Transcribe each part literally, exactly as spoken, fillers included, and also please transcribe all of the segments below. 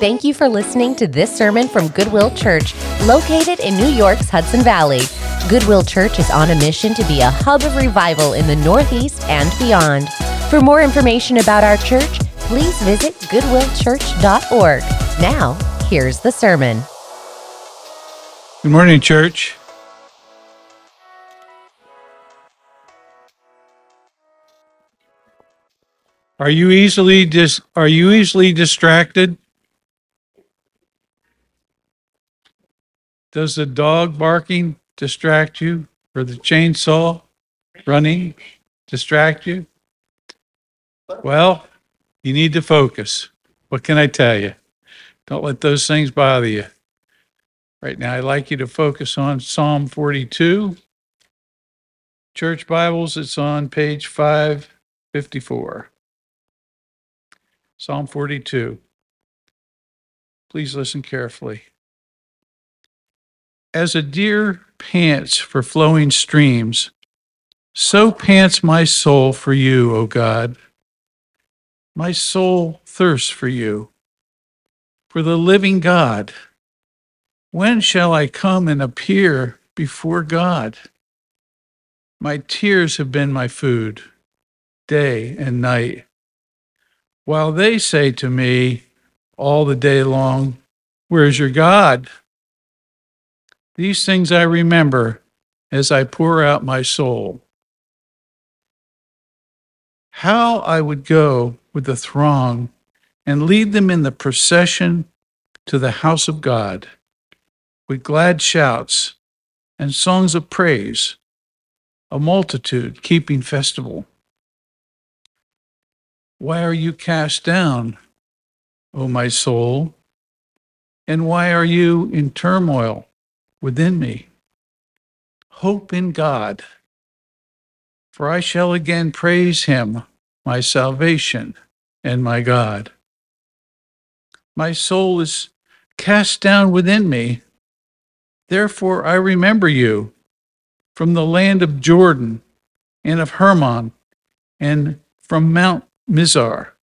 Thank you for listening to this sermon from Goodwill Church, located in New York's Hudson Valley. Goodwill Church is on a mission to be a hub of revival in the Northeast and beyond. For more information about our church, please visit goodwill church dot org. Now, here's the sermon. Good morning, church. Are you easily dis- are you easily distracted? Does the dog barking distract you, or the chainsaw running distract you? Well, you need to focus. What can I tell you? Don't let those things bother you. Right now, I'd like you to focus on Psalm forty-two. Church Bibles, it's on page five fifty-four. Psalm forty-two. Please listen carefully. As a deer pants for flowing streams, so pants my soul for you, O God. My soul thirsts for you, for the living God. When shall I come and appear before God? My tears have been my food, day and night, while they say to me all the day long, where's your God? These things I remember as I pour out my soul. How I would go with the throng and lead them in the procession to the house of God with glad shouts and songs of praise, a multitude keeping festival. Why are you cast down, O my soul? And why are you in turmoil within me? Hope in God, for I shall again praise him, my salvation and my God. My soul is cast down within me. Therefore I remember you from the land of Jordan and of Hermon and from Mount Mizar.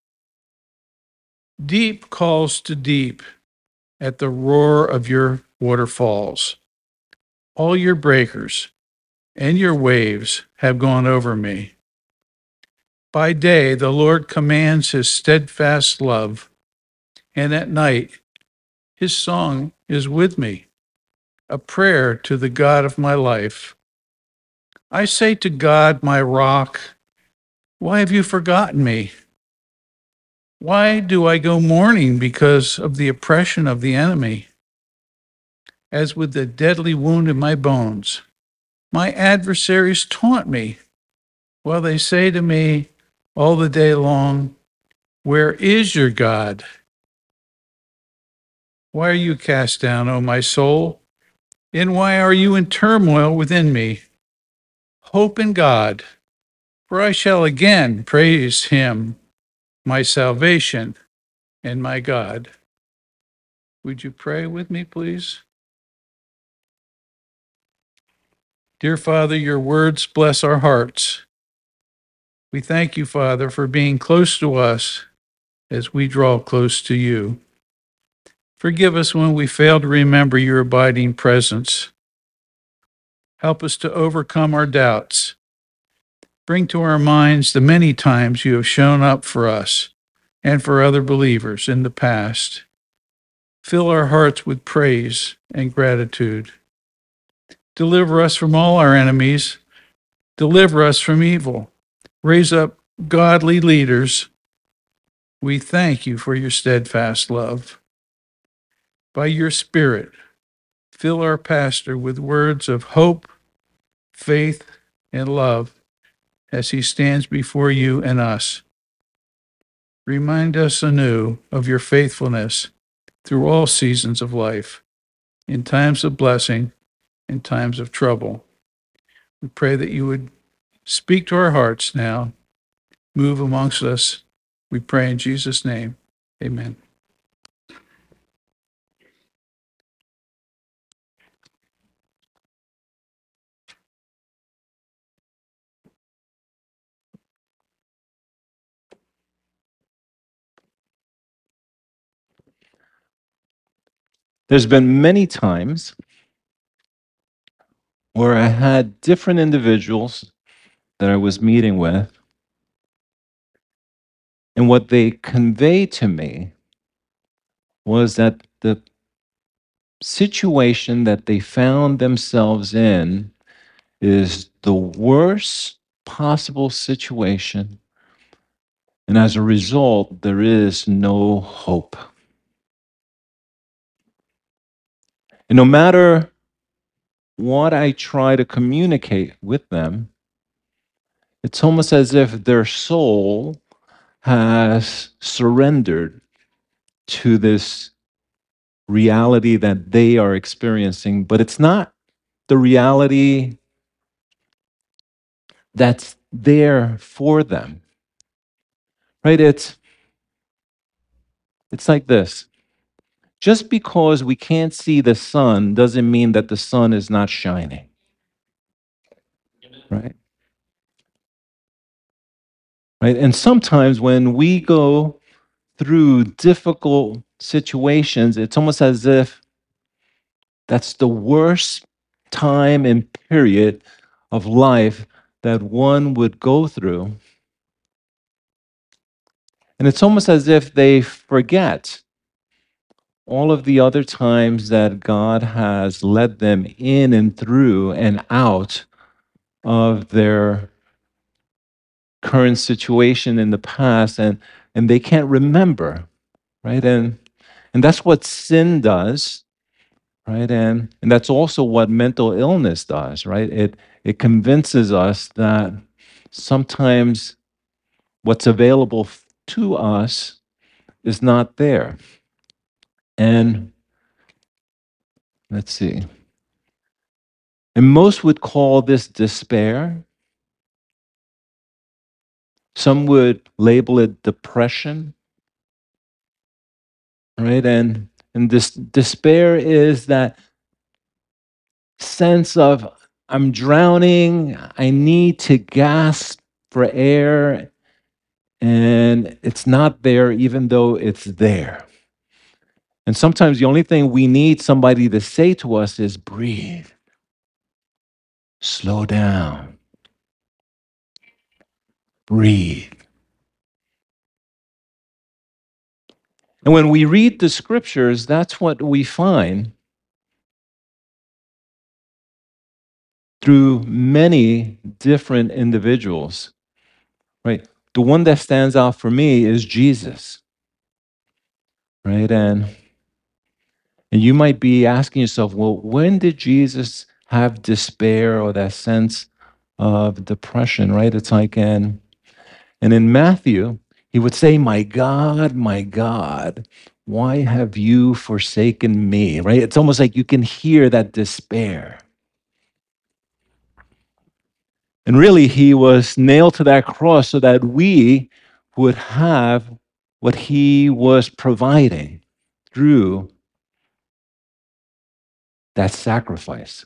Deep calls to deep at the roar of your waterfalls. All your breakers and your waves have gone over me. By day the Lord commands his steadfast love, and at night his song is with me, a prayer to the God of my life. I say to God, my rock, why have you forgotten me? Why do I go mourning because of the oppression of the enemy? As with the deadly wound in my bones, my adversaries taunt me, while they say to me all the day long, where is your God? Why are you cast down, O my soul? And why are you in turmoil within me? Hope in God, for I shall again praise him, my salvation and my God. Would you pray with me, please? Dear Father, your words bless our hearts. We thank you, Father, for being close to us as we draw close to you. Forgive us when we fail to remember your abiding presence. Help us to overcome our doubts. Bring to our minds the many times you have shown up for us and for other believers in the past. Fill our hearts with praise and gratitude. Deliver us from all our enemies. Deliver us from evil. Raise up godly leaders. We thank you for your steadfast love. By your Spirit, fill our pastor with words of hope, faith, and love as he stands before you and us. Remind us anew of your faithfulness through all seasons of life, in times of blessing, in times of trouble. We pray that you would speak to our hearts now, move amongst us. We pray in Jesus' name. Amen. There's been many times where I had different individuals that I was meeting with, and what they conveyed to me was that the situation that they found themselves in is the worst possible situation. And as a result, there is no hope. And no matter what I try to communicate with them, it's almost as if their soul has surrendered to this reality that they are experiencing, but it's not the reality that's there for them. Right? It's it's like this. Just because we can't see the sun doesn't mean that the sun is not shining. Right? Right? And sometimes when we go through difficult situations, it's almost as if that's the worst time and period of life that one would go through. And it's almost as if they forget all of the other times that God has led them in and through and out of their current situation in the past, and, and they can't remember, right? And, and that's what sin does, right? And, and that's also what mental illness does, right? It, it convinces us that sometimes what's available to us is not there. And let's see. And most would call this despair. Some would label it depression, right? And, and this despair is that sense of I'm drowning, I need to gasp for air, and it's not there even though it's there. And sometimes the only thing we need somebody to say to us is breathe, slow down, breathe. And when we read the scriptures, that's what we find through many different individuals, right? The one that stands out for me is Jesus, right? And, and you might be asking yourself, well, when did Jesus have despair or that sense of depression, right? It's like, and, and in Matthew, he would say, my God, my God, why have you forsaken me, right? It's almost like you can hear that despair. And really, he was nailed to that cross so that we would have what he was providing through that sacrifice.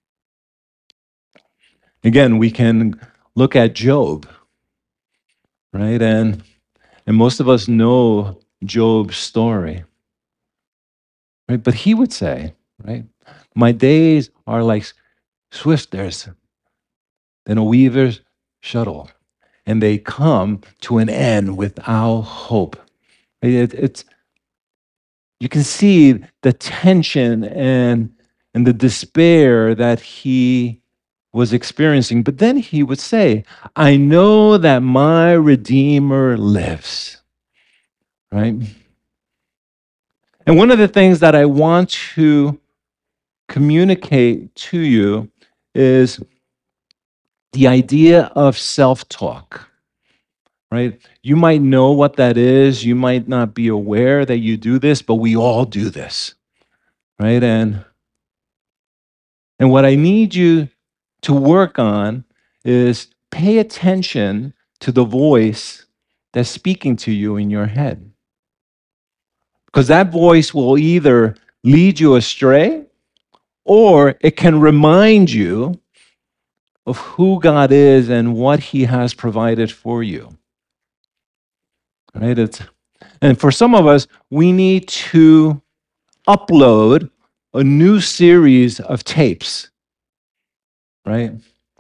Again, we can look at Job, right? And, and most of us know Job's story, right? But he would say, right, my days are like swifters than a weaver's shuttle, and they come to an end without hope. It, it's You can see the tension and, and the despair that he was experiencing. But then he would say, I know that my Redeemer lives, right? And one of the things that I want to communicate to you is the idea of self-talk, right? You might know what that is. You might not be aware that you do this, but we all do this, right? And And what I need you to work on is pay attention to the voice that's speaking to you in your head. Because that voice will either lead you astray or it can remind you of who God is and what he has provided for you. Right? It's, and for some of us, we need to upload a new series of tapes, right?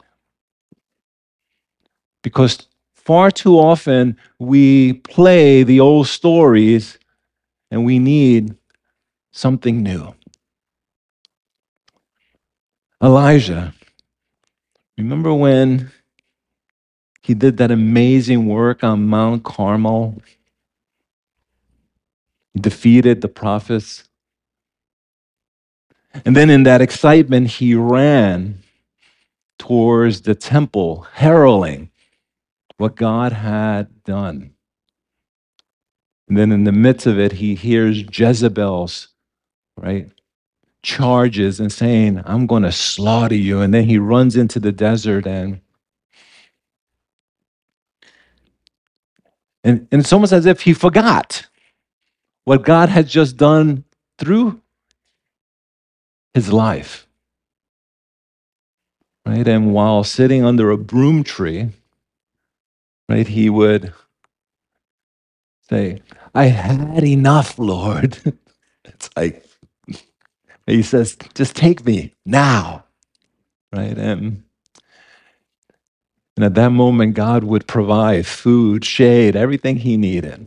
Because far too often we play the old stories and we need something new. Elijah, remember when he did that amazing work on Mount Carmel? He defeated the prophets. And then in that excitement, he ran towards the temple, heralding what God had done. And then in the midst of it, he hears Jezebel's, right, charges and saying, I'm going to slaughter you. And then he runs into the desert and and, and it's almost as if he forgot what God had just done through his life. Right? And while sitting under a broom tree, right, he would say, I had enough, Lord. It's like, he says, just take me now. Right? And, and at that moment, God would provide food, shade, everything he needed.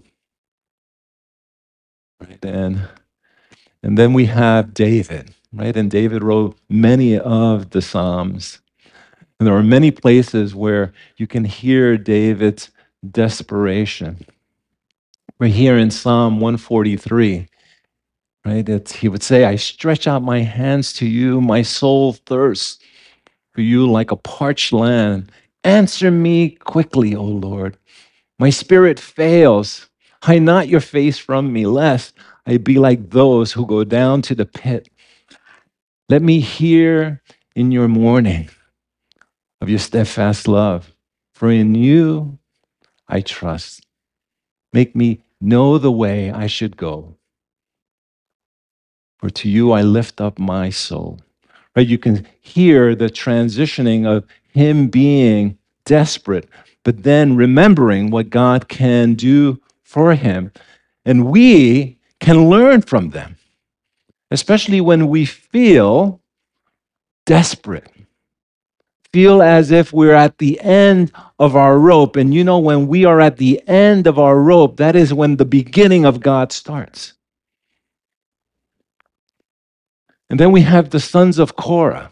Right? And, and then we have David, right? And David wrote many of the Psalms. And there are many places where you can hear David's desperation. We're here in Psalm one forty-three, right? It's, he would say, I stretch out my hands to you, my soul thirsts for you like a parched land. Answer me quickly, O Lord. My spirit fails. Hide not your face from me, lest I be like those who go down to the pit. Let me hear in your morning of your steadfast love, for in you I trust. Make me know the way I should go, for to you I lift up my soul. Right? You can hear the transitioning of him being desperate, but then remembering what God can do for him. And we can learn from them, especially when we feel desperate, feel as if we're at the end of our rope. And you know, when we are at the end of our rope, that is when the beginning of God starts. And then we have the sons of Korah,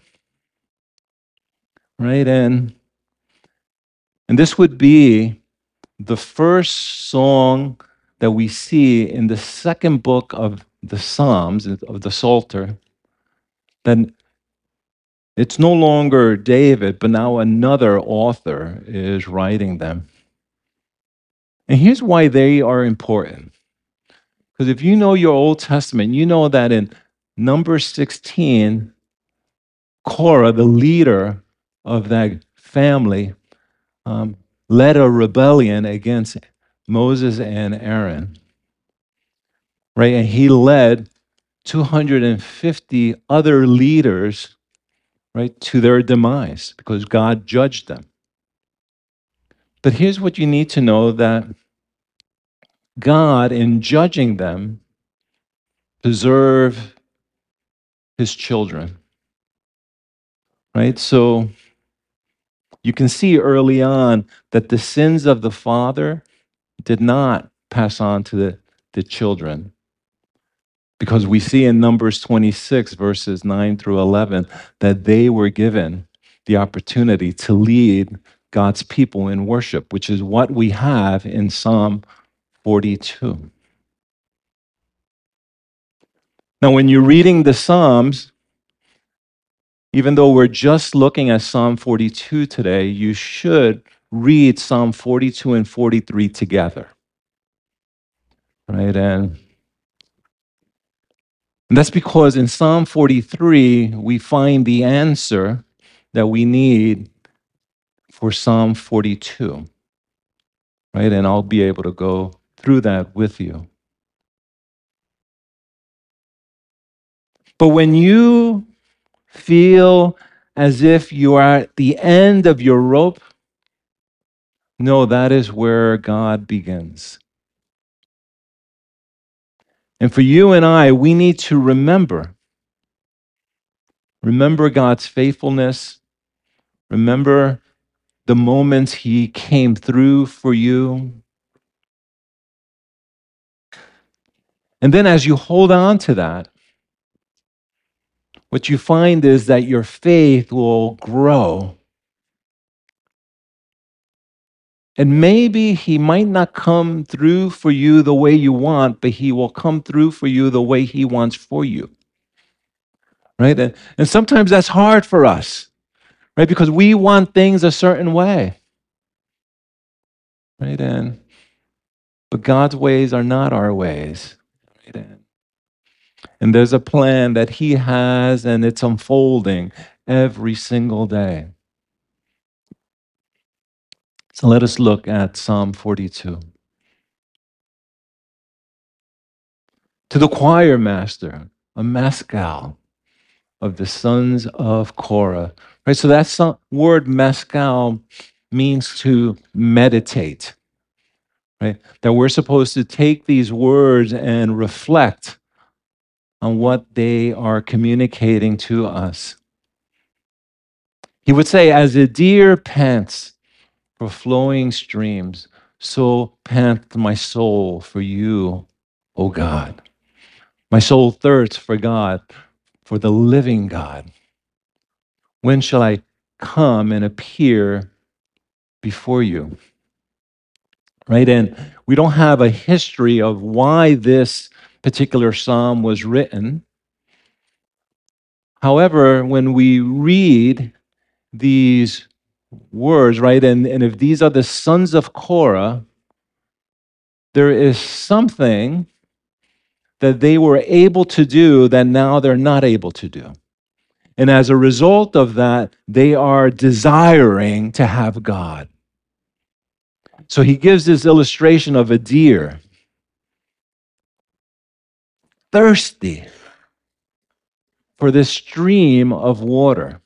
right? And, and this would be the first song that we see in the second book of the Psalms, of the Psalter, then it's no longer David, but now another author is writing them. And here's why they are important. Because if you know your Old Testament, you know that in Numbers sixteen, Korah, the leader of that family, um, led a rebellion against Moses and Aaron. Right? And he led two hundred fifty other leaders, right, to their demise because God judged them. But here's what you need to know, that God, in judging them, preserved his children. Right? So you can see early on that the sins of the father did not pass on to the, the children. Because we see in Numbers twenty-six, verses nine through eleven, that they were given the opportunity to lead God's people in worship, which is what we have in Psalm forty-two. Now, when you're reading the Psalms, even though we're just looking at Psalm forty-two today, you should read Psalm forty-two and forty-three together. Right? And And that's because in Psalm forty-three, we find the answer that we need for Psalm forty-two, right? And I'll be able to go through that with you. But when you feel as if you are at the end of your rope, no, that is where God begins. And for you and I, we need to remember. Remember God's faithfulness. Remember the moments he came through for you. And then as you hold on to that, what you find is that your faith will grow. And maybe he might not come through for you the way you want, but he will come through for you the way he wants for you. Right? And, and sometimes that's hard for us, right? Because we want things a certain way. Right? And but God's ways are not our ways. Right? And, and there's a plan that he has, and it's unfolding every single day. So let us look at Psalm forty-two. To the choir master, a maskil of the sons of Korah. Right? So that so- word maskil means to meditate. Right? That we're supposed to take these words and reflect on what they are communicating to us. He would say, as a deer pants for flowing streams, so panteth my soul for you, O God. My soul thirsts for God, for the living God. When shall I come and appear before you? Right? And we don't have a history of why this particular psalm was written. However, when we read these words, right, and, and if these are the sons of Korah, there is something that they were able to do that now they're not able to do. And as a result of that, they are desiring to have God. So he gives this illustration of a deer thirsty for this stream of water.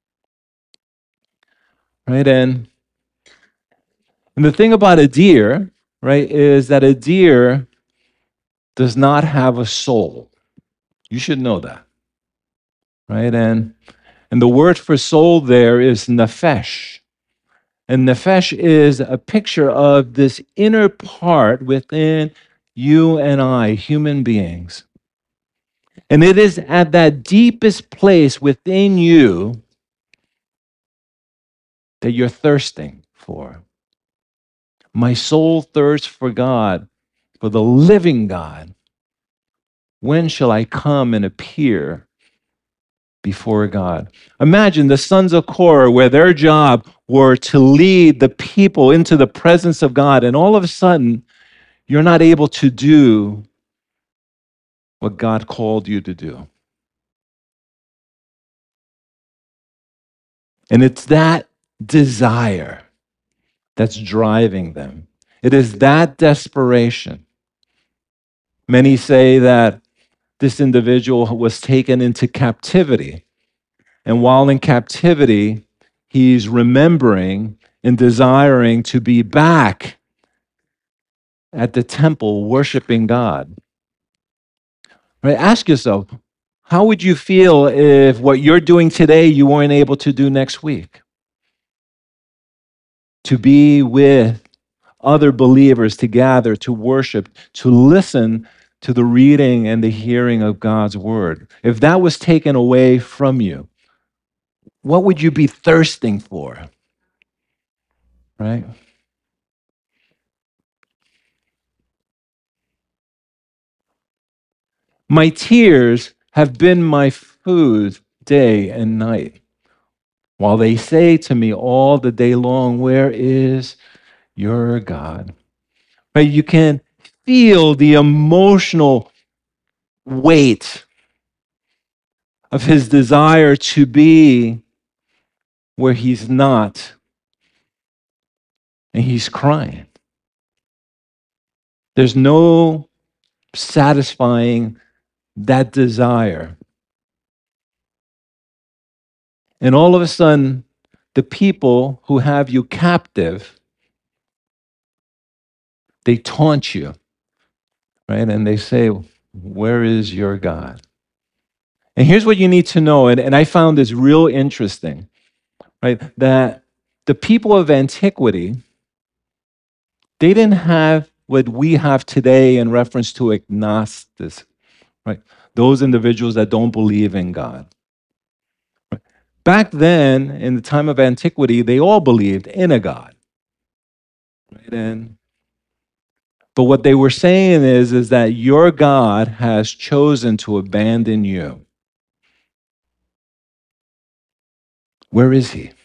Right? And, and the thing about a deer, right, is that a deer does not have a soul. You should know that. Right? And and the word for soul there is nephesh. And nephesh is a picture of this inner part within you and I, human beings. And it is at that deepest place within you that you're thirsting for. My soul thirsts for God, for the living God. When shall I come and appear before God? Imagine the sons of Korah, where their job were to lead the people into the presence of God, and all of a sudden, you're not able to do what God called you to do. And it's that desire that's driving them. It is that desperation. Many say that this individual was taken into captivity. And while in captivity, he's remembering and desiring to be back at the temple worshiping God. Right? Ask yourself, how would you feel if what you're doing today you weren't able to do next week? To be with other believers, to gather, to worship, to listen to the reading and the hearing of God's word. If that was taken away from you, what would you be thirsting for? Right? My tears have been my food day and night, while they say to me all the day long, where is your God? Right? You can feel the emotional weight of his desire to be where he's not, and he's crying. There's no satisfying that desire. And all of a sudden, the people who have you captive, they taunt you, right? And they say, Where is your God? And here's what you need to know, and, and I found this real interesting, right? That the people of antiquity, they didn't have what we have today in reference to agnostics, right? Those individuals that don't believe in God. Back then, in the time of antiquity, they all believed in a God. Right? And but what they were saying is, is that your God has chosen to abandon you. Where is he?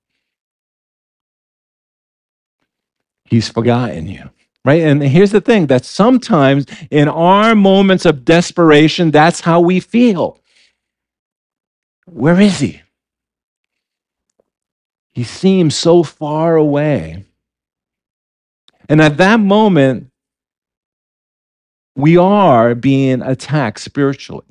He's forgotten you. Right? And here's the thing, that sometimes in our moments of desperation, that's how we feel. Where is he? He seems so far away. And at that moment, we are being attacked spiritually.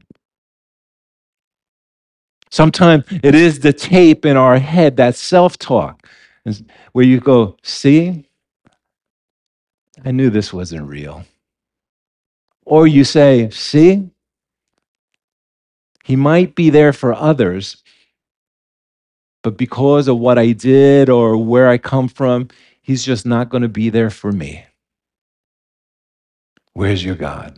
Sometimes it is the tape in our head, that self-talk, where you go, see, I knew this wasn't real. Or you say, see, he might be there for others, but because of what I did or where I come from, he's just not going to be there for me. Where's your God?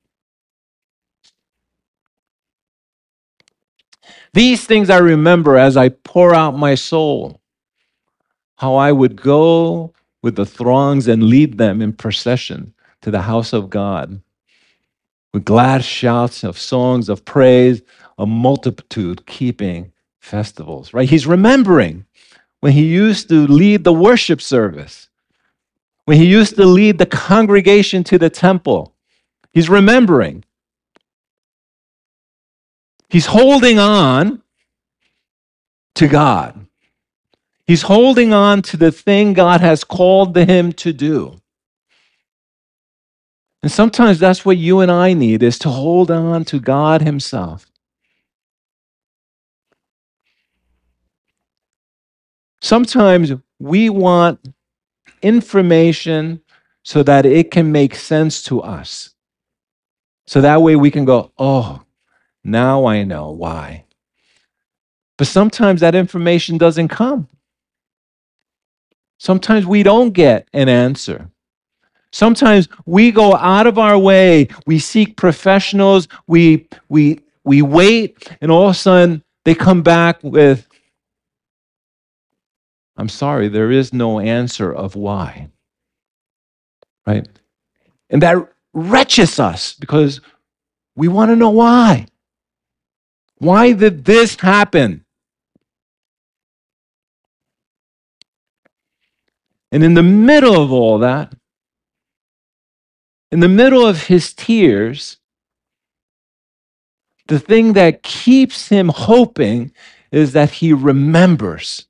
These things I remember as I pour out my soul, how I would go with the throngs and lead them in procession to the house of God, with glad shouts of songs of praise, a multitude keeping festivals, right? He's remembering when he used to lead the worship service, when he used to lead the congregation to the temple. He's remembering. He's holding on to God. He's holding on to the thing God has called him to do. And sometimes that's what you and I need, is to hold on to God himself. Sometimes we want information so that it can make sense to us. So that way we can go, oh, now I know why. But sometimes that information doesn't come. Sometimes we don't get an answer. Sometimes we go out of our way, we seek professionals, we, we, we wait, and all of a sudden they come back with, I'm sorry, there is no answer of why. Right? And that wretches us because we want to know why. Why did this happen? And in the middle of all that, in the middle of his tears, the thing that keeps him hoping is that he remembers.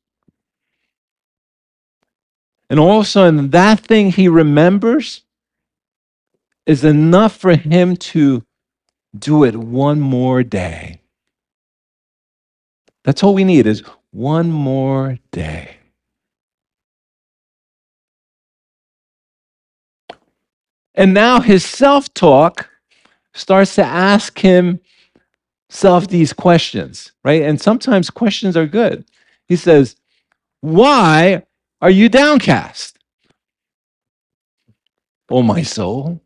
And all of a sudden, that thing he remembers is enough for him to do it one more day. That's all we need, is one more day. And now his self-talk starts to ask himself these questions, right? And sometimes questions are good. He says, why are you downcast, O my soul?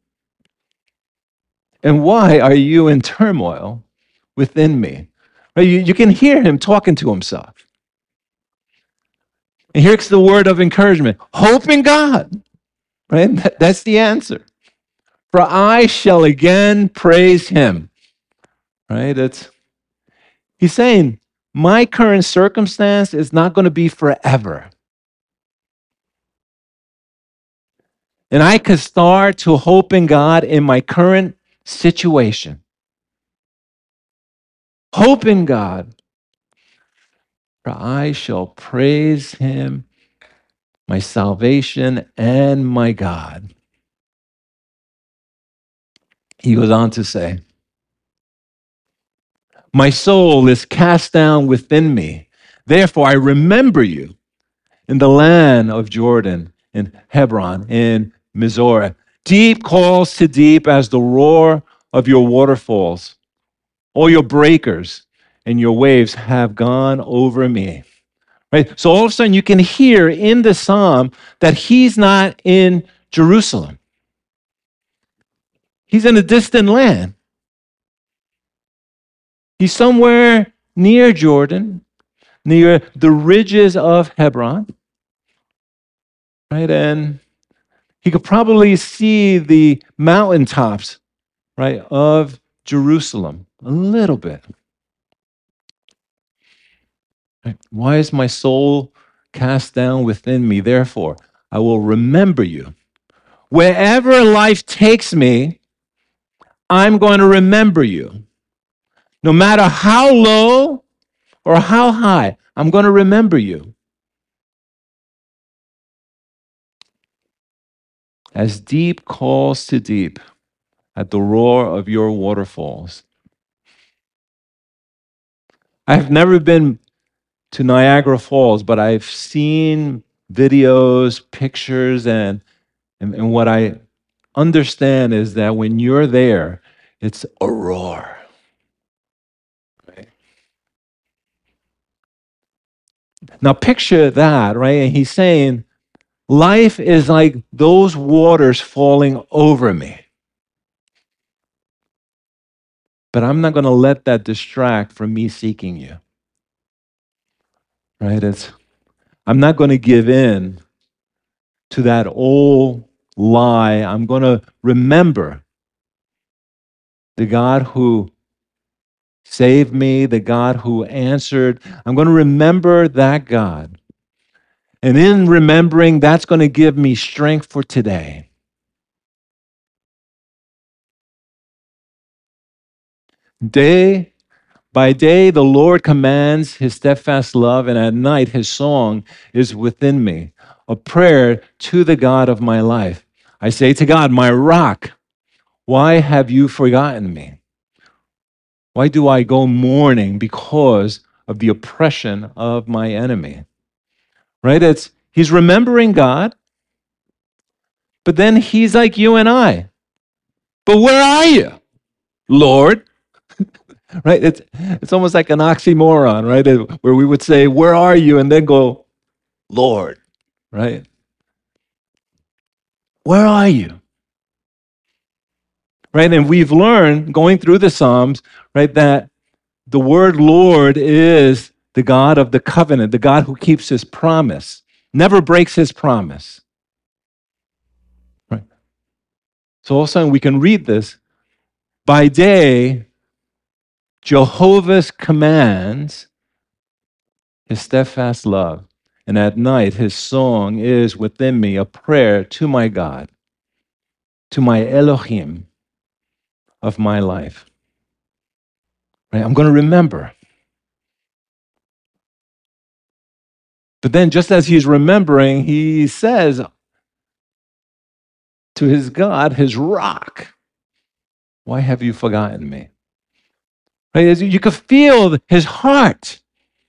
And why are you in turmoil within me? Right? You, you can hear him talking to himself. And here's the word of encouragement. Hope in God. Right? That, that's the answer. For I shall again praise him. Right? It's, he's saying, my current circumstance is not going to be forever. And I could start to hope in God in my current situation. Hope in God. For I shall praise him, my salvation and my God. He goes on to say, my soul is cast down within me. Therefore, I remember you in the land of Jordan, in Hebron, in Mizorah. Deep calls to deep as the roar of your waterfalls, all your breakers and your waves have gone over me. Right? So all of a sudden you can hear in the psalm that he's not in Jerusalem. He's in a distant land. He's somewhere near Jordan, near the ridges of Hebron. Right? And he could probably see the mountaintops, right, of Jerusalem a little bit. Right? Why is my soul cast down within me? Therefore, I will remember you. Wherever life takes me, I'm going to remember you. No matter how low or how high, I'm going to remember you. As deep calls to deep at the roar of your waterfalls. I've never been to Niagara Falls, but I've seen videos, pictures, and, and, and what I understand is that when you're there, it's a roar. Right? Now picture that, right? And he's saying, life is like those waters falling over me. But I'm not going to let that distract from me seeking you. Right? It's, I'm not going to give in to that old lie. I'm going to remember the God who saved me, the God who answered. I'm going to remember that God. And in remembering, that's going to give me strength for today. Day by day, the Lord commands his steadfast love, and at night, his song is within me, a prayer to the God of my life. I say to God, my rock, why have you forgotten me? Why do I go mourning because of the oppression of my enemy? Right? It's he's remembering God, but then he's like you and I. But where are you, Lord? Right? It's it's almost like an oxymoron, right? Where we would say, "Where are you?" and then go, "Lord." Right? Where are you? Right? And we've learned going through the Psalms, right, that the word Lord is the God of the covenant, the God who keeps his promise, never breaks his promise. Right? So all of a sudden we can read this. By day, Jehovah's commands his steadfast love, and at night his song is within me, a prayer to my God, to my Elohim of my life. Right? I'm going to remember. But then just as he's remembering, he says to his God, his rock, why have you forgotten me? Right? You could feel his heart.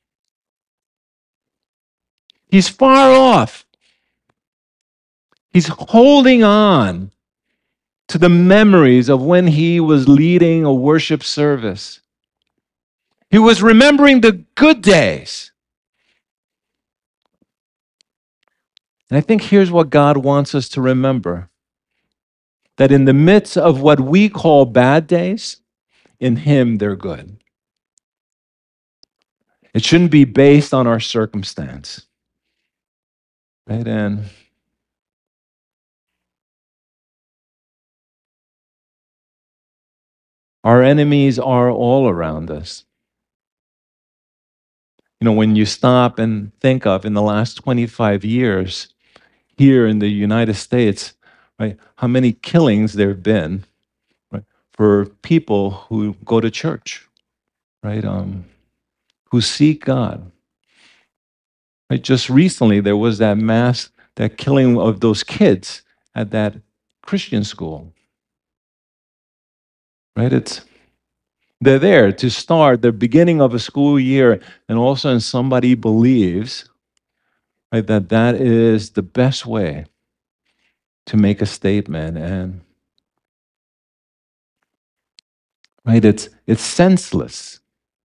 He's far off. He's holding on to the memories of when he was leading a worship service. He was remembering the good days. And I think here's what God wants us to remember. That in the midst of what we call bad days, in him they're good. It shouldn't be based on our circumstance. Right? And our enemies are all around us. You know, when you stop and think of in the last twenty-five years here in the United States, right, how many killings there have been, right, for people who go to church, right, um, who seek God. Right, just recently there was that mass, that killing of those kids at that Christian school. Right, it's they're there to start the beginning of a school year, and all of a sudden somebody believes, right, that that is the best way to make a statement. And right? It's, it's senseless,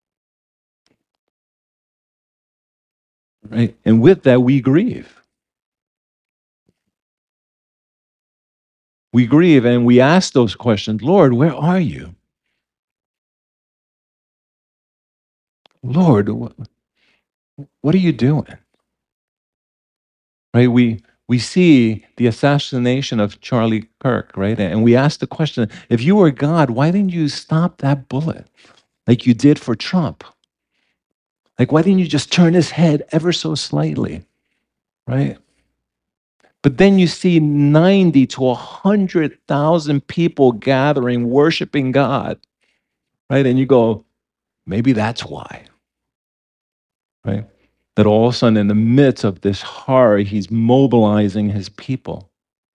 right? And with that, we grieve. We grieve and we ask those questions, Lord, where are you? Lord, what, what are you doing? Right? We, we see the assassination of Charlie Kirk, right? And we ask the question, if you were God, why didn't you stop that bullet like you did for Trump? Like, why didn't you just turn his head ever so slightly, right? But then you see ninety to one hundred thousand people gathering, worshiping God, right? And you go, maybe that's why, right? That all of a sudden, in the midst of this horror, he's mobilizing his people.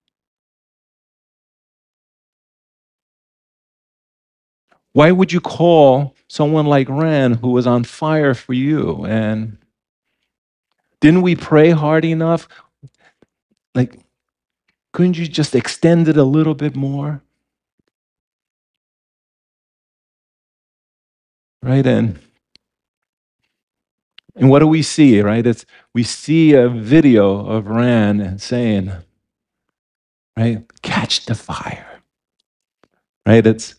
Why would you call someone like Rand, who was on fire for you? And didn't we pray hard enough? Like, couldn't you just extend it a little bit more? Right? And and what do we see, right? It's we see a video of Rand saying, right, catch the fire. Right? It's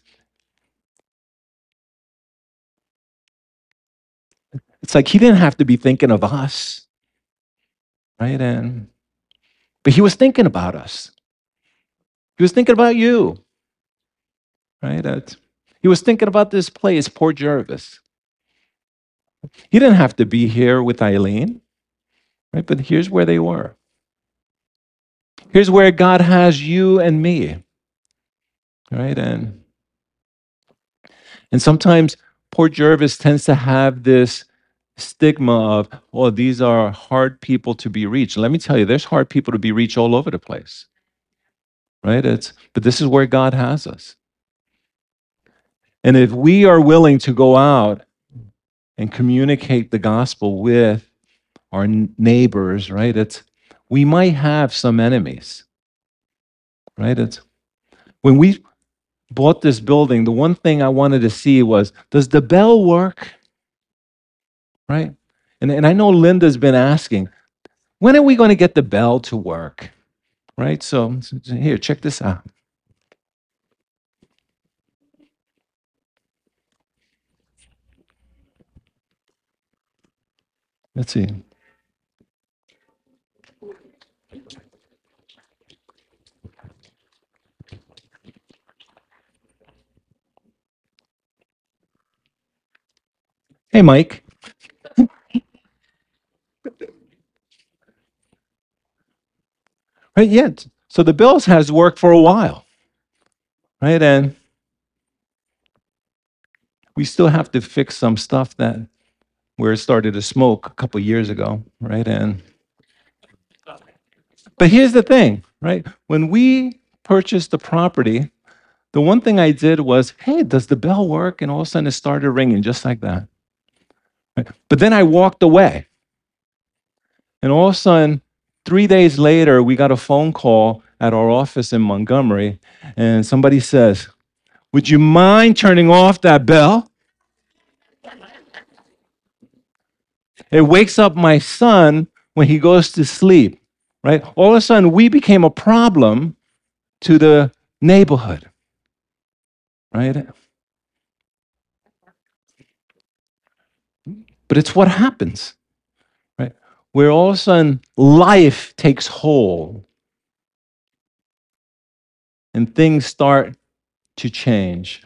it's like he didn't have to be thinking of us. Right? And but he was thinking about us. He was thinking about you. Right? That he was thinking about this place, Port Jervis. He didn't have to be here with Eileen, right? But here's where they were. Here's where God has you and me, right? And and sometimes Port Jervis tends to have this stigma of, oh, these are hard people to be reached. Let me tell you, there's hard people to be reached all over the place, right? It's but this is where God has us. And if we are willing to go out and communicate the gospel with our neighbors, right? It's we might have some enemies, right? It's when we bought this building, the one thing I wanted to see was, does the bell work? Right? And, and I know Linda's been asking, when are we going to get the bell to work? Right? So, so here, check this out. Let's see. Hey, Mike. Right? Yeah. So the bells has worked for a while. Right? And we still have to fix some stuff that where it started to smoke a couple years ago. Right? And but here's the thing, right? When we purchased the property, the one thing I did was, hey, does the bell work? And all of a sudden it started ringing just like that. Right? But then I walked away. And all of a sudden, three days later, we got a phone call at our office in Montgomery. And somebody says, would you mind turning off that bell? It wakes up my son when he goes to sleep, right? All of a sudden, we became a problem to the neighborhood, right? But it's what happens, right? Where all of a sudden life takes hold and things start to change.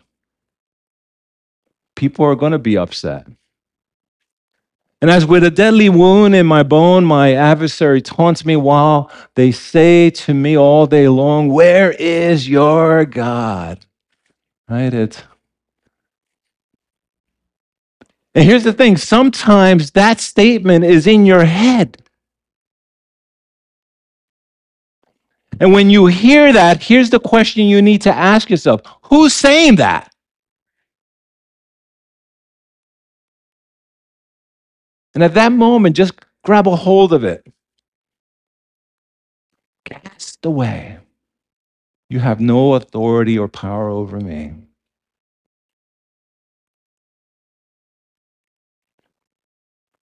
People are going to be upset. And as with a deadly wound in my bone, my adversary taunts me while they say to me all day long, where is your God? Right? It's, and here's the thing, sometimes that statement is in your head. And when you hear that, here's the question you need to ask yourself. Who's saying that? And at that moment, just grab a hold of it. Cast away. You have no authority or power over me.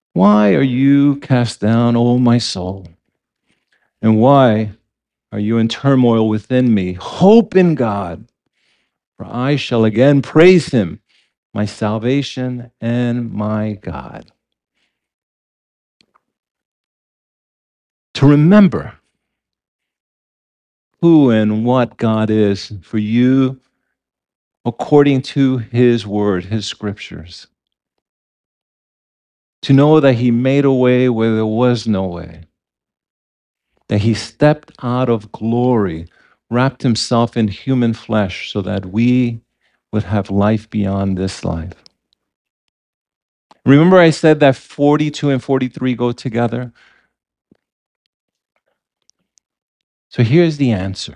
Why are you cast down, O my soul? And why are you in turmoil within me? Hope in God, for I shall again praise him, my salvation and my God. To remember who and what God is for you according to his word, his scriptures. To know that he made a way where there was no way. That he stepped out of glory, wrapped himself in human flesh so that we would have life beyond this life. Remember I said that forty-two and forty-three go together? So here's the answer.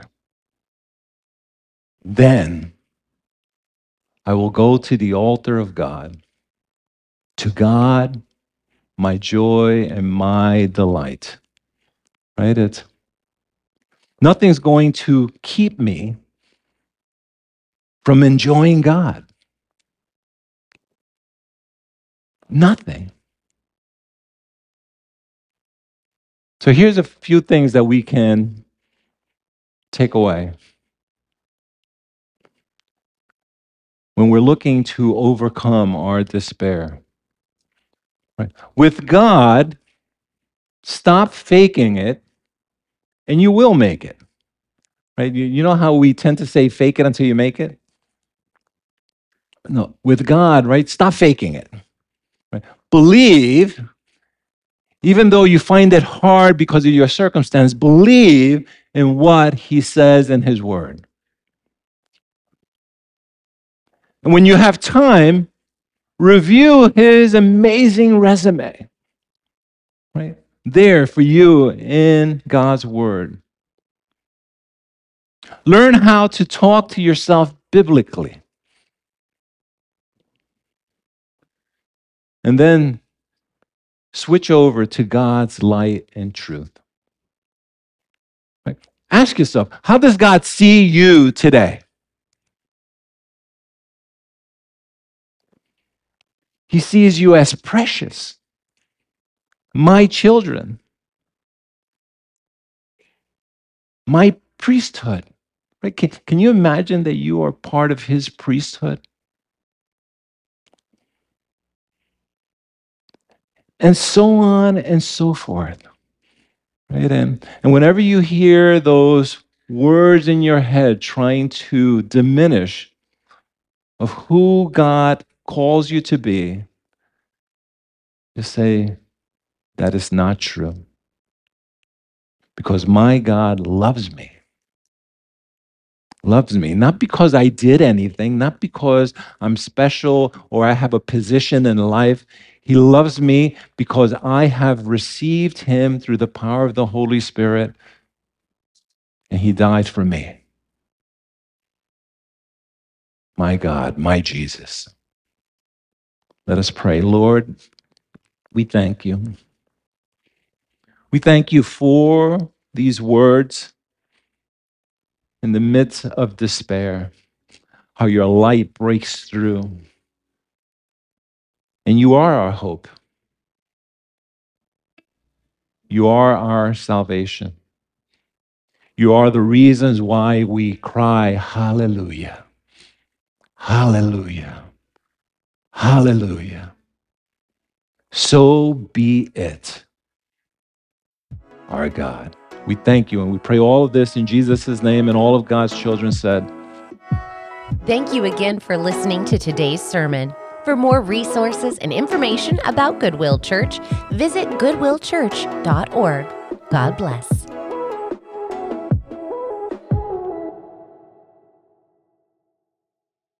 Then I will go to the altar of God, to God, my joy and my delight. Right? It's nothing's going to keep me from enjoying God. Nothing. So here's a few things that we can take away when we're looking to overcome our despair. Right? With God, stop faking it and you will make it. Right? You, you know how we tend to say fake it until you make it? No, with God, right? Stop faking it. Right? Believe, even though you find it hard because of your circumstance, believe in what he says in his word. And when you have time, review his amazing resume, right? There for you in God's word. Learn how to talk to yourself biblically. And then switch over to God's light and truth. Right? Ask yourself, how does God see you today? He sees you as precious. My children. My priesthood. Right? Can, can you imagine that you are part of his priesthood? And so on and so forth. Right? And, and whenever you hear those words in your head trying to diminish of who God calls you to be, just say, that is not true. Because my God loves me. Loves me. Not because I did anything, not because I'm special or I have a position in life. He loves me because I have received him through the power of the Holy Spirit, and he died for me. My God, my Jesus. Let us pray. Lord, we thank you. We thank you for these words in the midst of despair, how your light breaks through. And you are our hope. You are our salvation. You are the reasons why we cry, hallelujah, hallelujah, hallelujah. So be it, our God. We thank you and we pray all of this in Jesus' name, and all of God's children said. Thank you again for listening to today's sermon. For more resources and information about Goodwill Church, visit goodwill church dot org. God bless.